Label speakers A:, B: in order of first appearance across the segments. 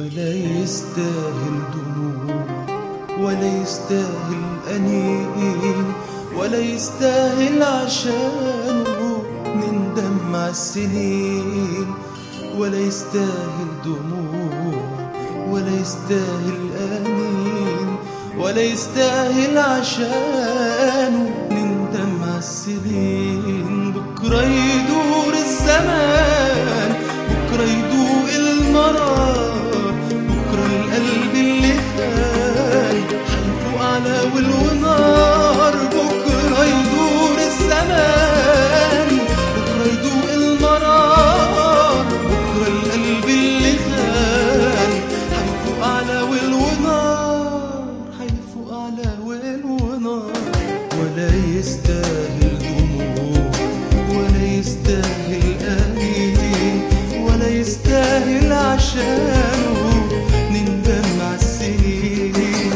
A: ولا يستاهل دموع، ولا يستاهل أنين، ولا يستاهل عشانه نندم عالسنين. ولا يستاهل دموع، ولا يستاهل أنين، ولا يستاهل عشانه نندم عالسنين. بكرة يدور الزمان، بكرة يدوق المرار، بكرة القلب اللي خان حيفوق على والنار. بكرة يدور الزمان، بكرة يدوق المرار، بكرة القلب اللي خان حيفوق على والنار، حيفوق على والنار. ولا يستاهل دموع، ولا يستاهل أنين، ولا يستاهل عشانه نندم عالسنين.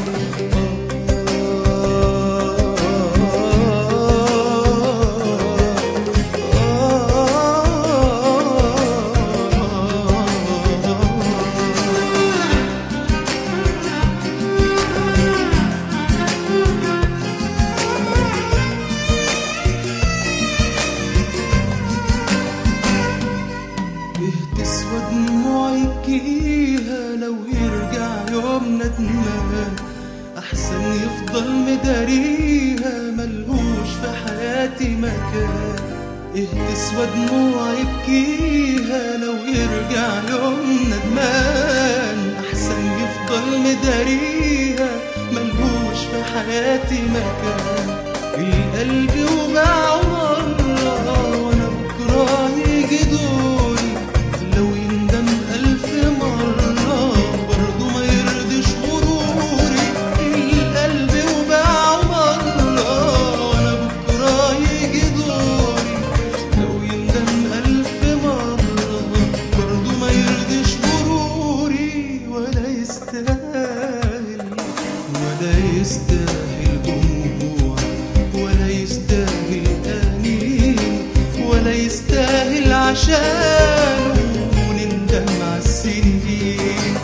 A: تسوى دموعي يبكيها لو يرجع يوم ندمان، أحسن يفضل مداريها ملهوش في حياتي مكان. تسوى دموعي يبكيها لو يرجع يوم ندمان، أحسن يفضل مداريها ملهوش في حياتي مكان. القلب وجعه مرة وأنا بكرة يجي دوري، لو يندم ألف مرة برضو ما يرضيش غروري. القلب وجعه مرة وأنا بكرة يجي دوري، لو يندم ألف مرة برضو ما يرضيش غروري. ولا يستاهل، ولا يستاهل دموع، ولا يستاهل أنين، ولا يستاهل عشانه نندم عالسنين.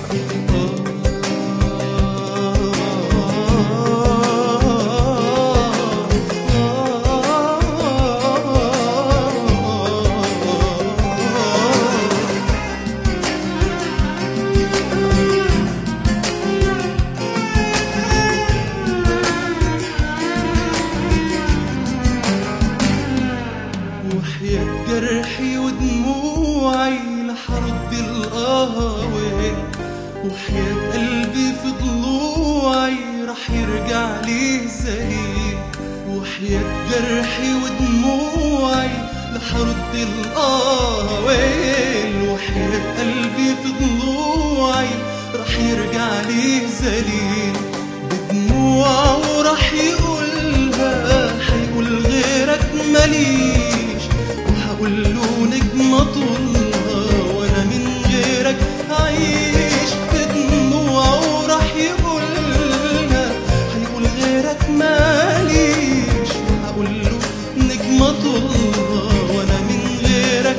A: وحياة جرحي ودموعي لحرد القهوة، وحياة قلبي في ضلوعي رح يرجع لي زليل. وحياة جرحي ودموعي لحرد القهوة، وحياة قلبي في ضلوعي رح يرجع لي زليل. بدموعه رح يقولها، حيقول غيرك ماليش، وحقول له نجمة طولها وانا من غيرك عايش. بدموعه رح يقولها، حيقول غيرك ماليش، وحقول له نجمة طولها وانا من غيرك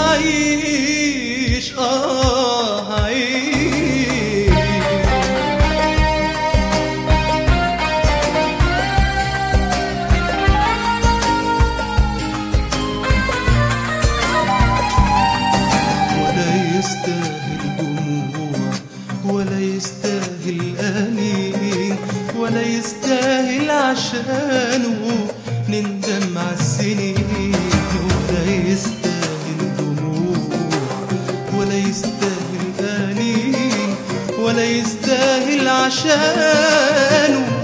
A: عايش. عايش. يستاهل دموع، ولا يستاهل أنين، ولا يستاهل عشانه نندم عالسنين. ولا يستاهل دموع، ولا يستاهل أنين، ولا يستاهل عشانه